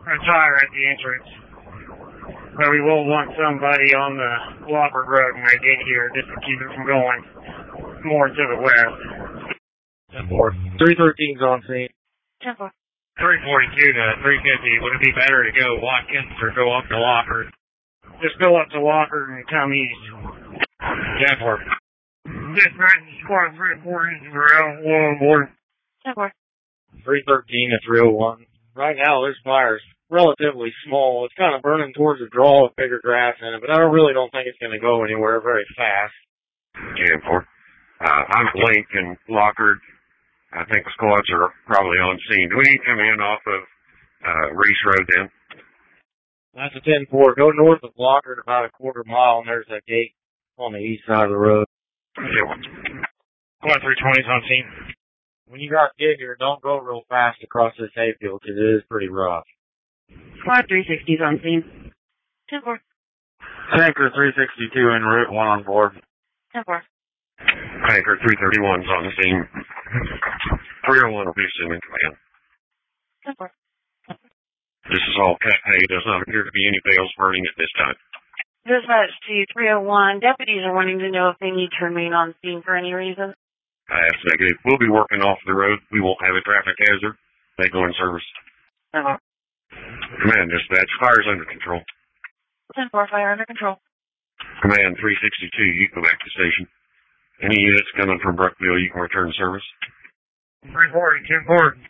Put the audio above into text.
a tire at the entrance. But we will want somebody on the Wofford Road when I get here just to keep it from going more to the west. 10-4. 313's on scene. 10-4. 342 to 350. Would it be better to go Watkins or go up to Wofford? Just go up to Wofford and come east. 10-4. Dispatch squad 340 on board. 10-4. 313 to 301. Right now, this fire's relatively small. It's kind of burning towards the draw with bigger grass in it, but I really don't think it's going to go anywhere very fast. 10-4. I'm Link and Lockard. I think the squads are probably on scene. Do we need to come in off of Reese Road then? That's a 10-4. Go north of Lockard about a quarter mile, and there's that gate on the east side of the road. 10-1. Squad 320's on scene. When you got get here, don't go real fast across this hayfield because it is pretty rough. Squad 360's on scene. 10-4. Tanker 362 en route, 1 on board. 10-4. Tanker 331's on the scene. 301 will be assuming command. 10-4. This is all cut hay. Does not appear to be any bales burning at this time. Dispatch to 301. Deputies are wanting to know if they need to remain on scene for any reason. That's negative. We'll be working off the road. We won't have a traffic hazard. They go in service. 10-4. Command dispatch. Fire's under control. 10-4. Fire under control. Command 362. You go back to station. Any units coming from Brookville, you can return to service. 340, 10-4.